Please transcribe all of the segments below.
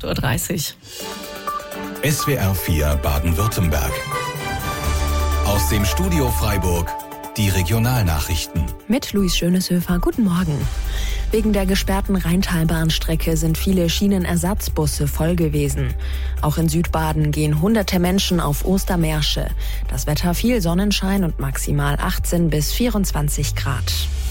8.30 Uhr. SWR 4 Baden-Württemberg. Aus dem Studio Freiburg die Regionalnachrichten. Mit Luis Schöneshöfer, guten Morgen. Wegen der gesperrten Rheintalbahnstrecke sind viele Schienenersatzbusse voll gewesen. Auch in Südbaden gehen hunderte Menschen auf Ostermärsche. Das Wetter viel Sonnenschein und maximal 18 bis 24 Grad.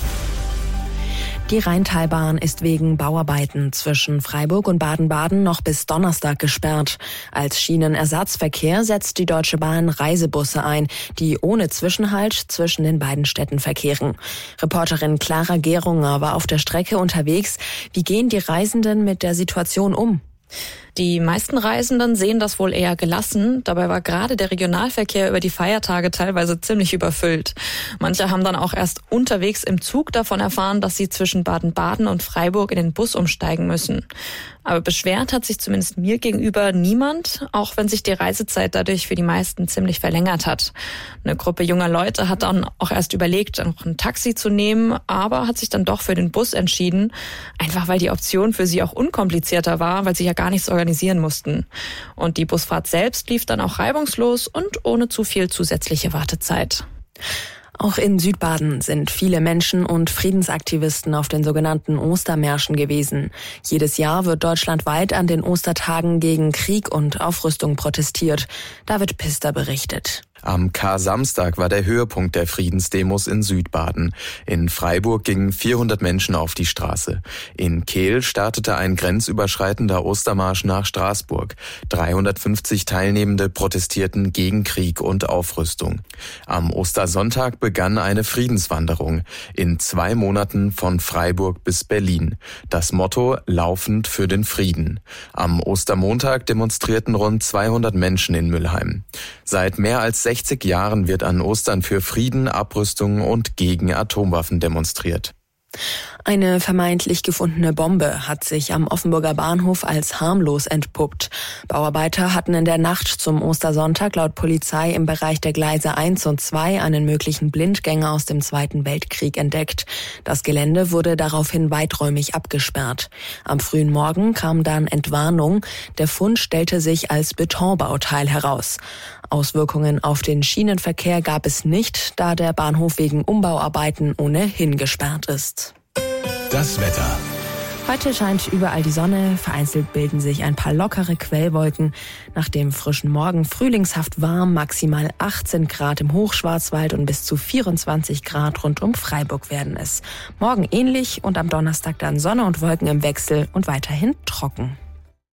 Die Rheintalbahn ist wegen Bauarbeiten zwischen Freiburg und Baden-Baden noch bis Donnerstag gesperrt. Als Schienenersatzverkehr setzt die Deutsche Bahn Reisebusse ein, die ohne Zwischenhalt zwischen den beiden Städten verkehren. Reporterin Clara Gerunger war auf der Strecke unterwegs. Wie gehen die Reisenden mit der Situation um? Die meisten Reisenden sehen das wohl eher gelassen. Dabei war gerade der Regionalverkehr über die Feiertage teilweise ziemlich überfüllt. Manche haben dann auch erst unterwegs im Zug davon erfahren, dass sie zwischen Baden-Baden und Freiburg in den Bus umsteigen müssen. Aber beschwert hat sich zumindest mir gegenüber niemand, auch wenn sich die Reisezeit dadurch für die meisten ziemlich verlängert hat. Eine Gruppe junger Leute hat dann auch erst überlegt, noch ein Taxi zu nehmen, aber hat sich dann doch für den Bus entschieden, einfach weil die Option für sie auch unkomplizierter war, weil sie ja gar nichts organisieren mussten. Und die Busfahrt selbst lief dann auch reibungslos und ohne zu viel zusätzliche Wartezeit. Auch in Südbaden sind viele Menschen und Friedensaktivisten auf den sogenannten Ostermärschen gewesen. Jedes Jahr wird deutschlandweit an den Ostertagen gegen Krieg und Aufrüstung protestiert. David Pister berichtet. Am Kar-Samstag war der Höhepunkt der Friedensdemos in Südbaden. In Freiburg gingen 400 Menschen auf die Straße. In Kehl startete ein grenzüberschreitender Ostermarsch nach Straßburg. 350 Teilnehmende protestierten gegen Krieg und Aufrüstung. Am Ostersonntag begann eine Friedenswanderung. In 2 Monaten von Freiburg bis Berlin. Das Motto: Laufend für den Frieden. Am Ostermontag demonstrierten rund 200 Menschen in Mülheim. Seit mehr als 60 Jahren wird an Ostern für Frieden, Abrüstung und gegen Atomwaffen demonstriert. Eine vermeintlich gefundene Bombe hat sich am Offenburger Bahnhof als harmlos entpuppt. Bauarbeiter hatten in der Nacht zum Ostersonntag laut Polizei im Bereich der Gleise 1 und 2 einen möglichen Blindgänger aus dem Zweiten Weltkrieg entdeckt. Das Gelände wurde daraufhin weiträumig abgesperrt. Am frühen Morgen kam dann Entwarnung. Der Fund stellte sich als Betonbauteil heraus. Auswirkungen auf den Schienenverkehr gab es nicht, da der Bahnhof wegen Umbauarbeiten ohnehin gesperrt ist. Das Wetter. Heute scheint überall die Sonne, vereinzelt bilden sich ein paar lockere Quellwolken. Nach dem frischen Morgen frühlingshaft warm, maximal 18 Grad im Hochschwarzwald und bis zu 24 Grad rund um Freiburg werden es. Morgen ähnlich und am Donnerstag dann Sonne und Wolken im Wechsel und weiterhin trocken.